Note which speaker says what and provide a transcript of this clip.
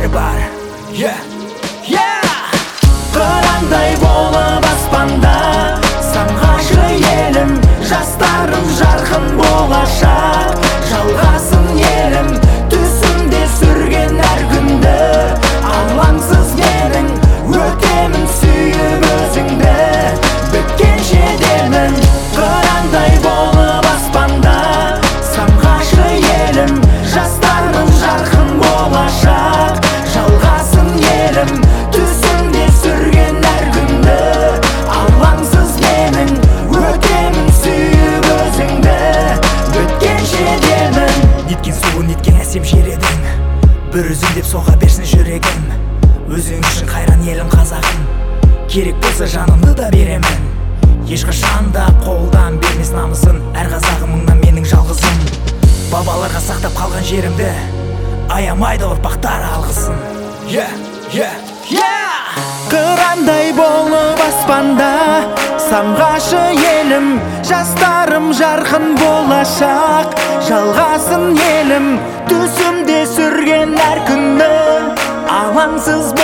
Speaker 1: бәрі бар.
Speaker 2: Қырандай болып аспанда самғашы елім, жастарым жарқын болашақ. Жалғасын елім, түсімде сүрген әр күнді. Алаңсыз менің өтемін сүйіп өзіңді, біткенше демін. Қырандай болып аспанда самғашы елім, жастарым жарқын болашақ. Жалғасын елім, түсімде сүрген әр күнді. Алаңсыз менің өтемін сүйіп өзіңді, біткенше демін.
Speaker 1: Неткен сұлу, неткен әсем жер едің, бір өзің деп соға берсін жүрегім. Өзің үшін қайран елім қазағым, керек болса жанымды да беремін. Ешқашан да қолдан бермес намысын, әр қазағымыңнан менің жалғызым. Бабаларға сақтап қалған жерімді аямайды ұрпақтар алғысын.
Speaker 2: Қырандай болып аспанда самғашы елім, жастарым жарқын болашақ. Жалғасын елім, түсімде сүрген әр күнді. Алаңсыз